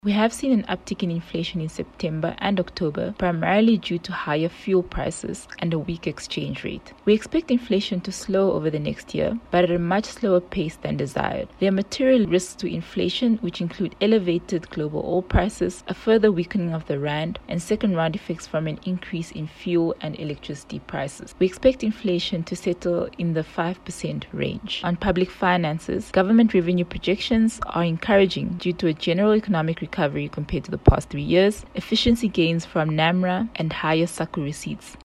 We have seen an uptick in inflation in September and October, primarily due to higher fuel prices and a weak exchange rate. We expect inflation to slow over the next year, but at a much slower pace than desired. There are material risks to inflation, which include elevated global oil prices, a further weakening of the rand, and second-round effects from an increase in fuel and electricity prices. We expect inflation to settle in the 5% range. On public finances, government revenue projections are encouraging due to a general economic recovery compared to the past 3 years, efficiency gains from NAMRA, and higher SACCO receipts.